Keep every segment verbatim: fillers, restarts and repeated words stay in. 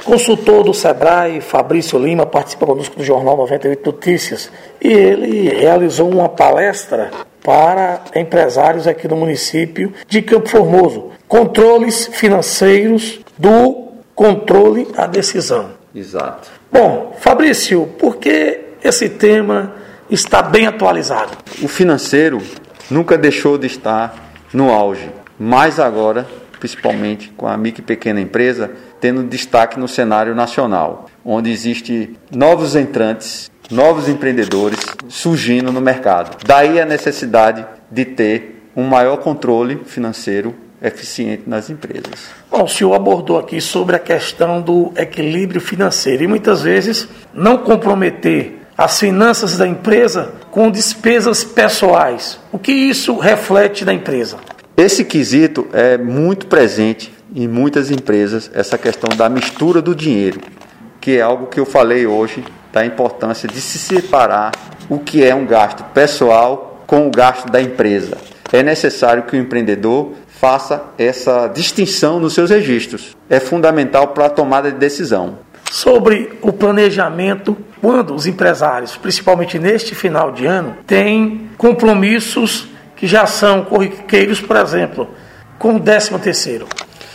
Consultor do Sebrae, Fabrício Lima, participa conosco do Jornal noventa e oito Notícias, e ele realizou uma palestra para empresários aqui no município de Campo Formoso. Controles financeiros do controle à decisão. Exato. Bom, Fabrício, por que esse tema está bem atualizado? O financeiro nunca deixou de estar no auge, mas agora, principalmente com a micro e pequena empresa, tendo destaque no cenário nacional, onde existem novos entrantes, novos empreendedores surgindo no mercado. Daí a necessidade de ter um maior controle financeiro eficiente nas empresas. Bom, o senhor abordou aqui sobre a questão do equilíbrio financeiro e muitas vezes não comprometer as finanças da empresa com despesas pessoais. O que isso reflete na empresa? Esse quesito é muito presente em muitas empresas, essa questão da mistura do dinheiro, que é algo que eu falei hoje, da importância de se separar o que é um gasto pessoal com o gasto da empresa. É necessário que o empreendedor faça essa distinção nos seus registros. É fundamental para a tomada de decisão. Sobre o planejamento, quando os empresários, principalmente neste final de ano, têm compromissos que já são corriqueiros, por exemplo, com o décimo terceiro.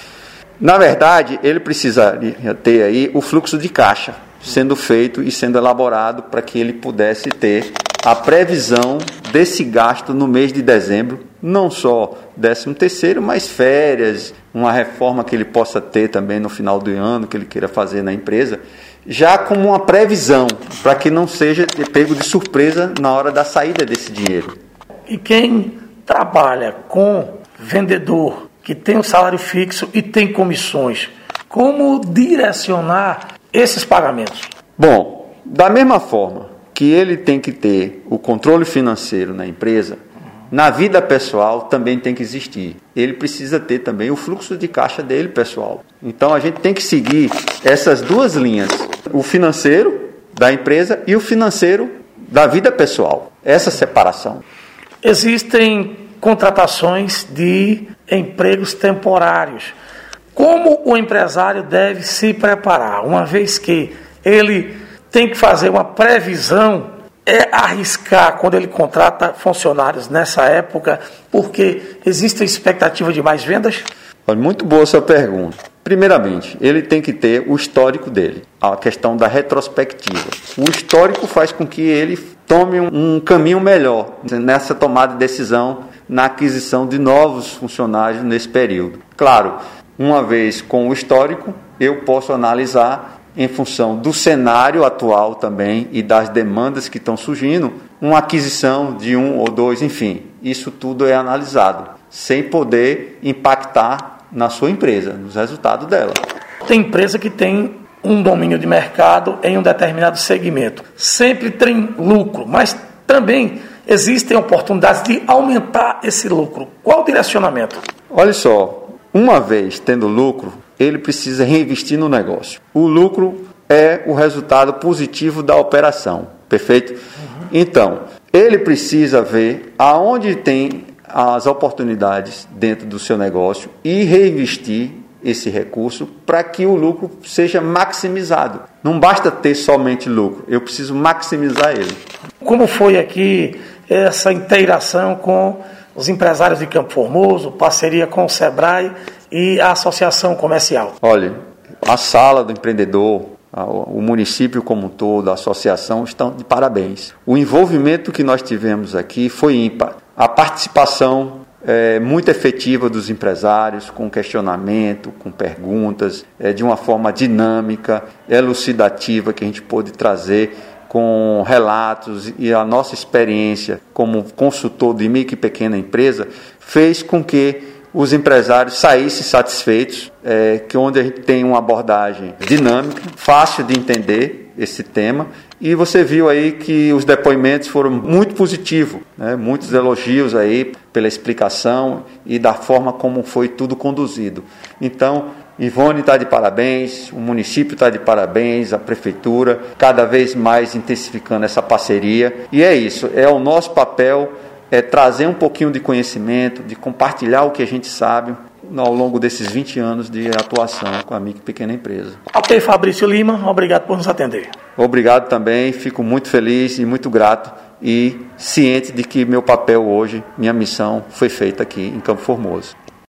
Na verdade, ele precisa ter aí o fluxo de caixa sendo feito e sendo elaborado para que ele pudesse ter a previsão desse gasto no mês de dezembro, não só décimo terceiro, mas férias, uma reforma que ele possa ter também no final do ano, que ele queira fazer na empresa, já como uma previsão, para que não seja pego de surpresa na hora da saída desse dinheiro. E quem trabalha com vendedor, que tem um salário fixo e tem comissões, como direcionar esses pagamentos? Bom, da mesma forma que ele tem que ter o controle financeiro na empresa, na vida pessoal também tem que existir. Ele precisa ter também o fluxo de caixa dele pessoal. Então a gente tem que seguir essas duas linhas, o financeiro da empresa e o financeiro da vida pessoal, essa separação. Existem contratações de empregos temporários. Como o empresário deve se preparar, uma vez que ele tem que fazer uma previsão, é arriscar quando ele contrata funcionários nessa época, porque existe a expectativa de mais vendas? Muito boa a sua pergunta. Primeiramente, ele tem que ter o histórico dele, a questão da retrospectiva. O histórico faz com que ele tome um caminho melhor nessa tomada de decisão, na aquisição de novos funcionários nesse período. Claro, uma vez com o histórico, eu posso analisar, em função do cenário atual também e das demandas que estão surgindo, uma aquisição de um ou dois, enfim, isso tudo é analisado, sem poder impactar na sua empresa, nos resultados dela. Tem empresa que tem um domínio de mercado em um determinado segmento, sempre tem lucro, mas também existem oportunidades de aumentar esse lucro. Qual o direcionamento? Olha só, uma vez tendo lucro, ele precisa reinvestir no negócio. O lucro é o resultado positivo da operação, perfeito? Uhum. Então, ele precisa ver aonde tem as oportunidades dentro do seu negócio e reinvestir esse recurso para que o lucro seja maximizado. Não basta ter somente lucro, eu preciso maximizar ele. Como foi aqui essa integração com os empresários de Campo Formoso, parceria com o Sebrae e a Associação Comercial? Olha, a sala do empreendedor, o município como um todo, a associação estão de parabéns. O envolvimento que nós tivemos aqui foi ímpar. A participação é muito efetiva dos empresários, com questionamento, com perguntas, é, de uma forma dinâmica, elucidativa, que a gente pôde trazer com relatos, e a nossa experiência como consultor de micro e pequena empresa fez com que os empresários saíssem satisfeitos, é, que onde a gente tem uma abordagem dinâmica, fácil de entender esse tema, e você viu aí que os depoimentos foram muito positivos, né? Muitos elogios aí pela explicação e da forma como foi tudo conduzido. Então, Ivone está de parabéns, o município está de parabéns, a prefeitura, cada vez mais intensificando essa parceria. E é isso, é o nosso papel, é trazer um pouquinho de conhecimento, de compartilhar o que a gente sabe ao longo desses vinte anos de atuação com a micro e pequena empresa. Ok, Fabrício Lima, obrigado por nos atender. Obrigado também, fico muito feliz e muito grato e ciente de que meu papel hoje, minha missão foi feita aqui em Campo Formoso.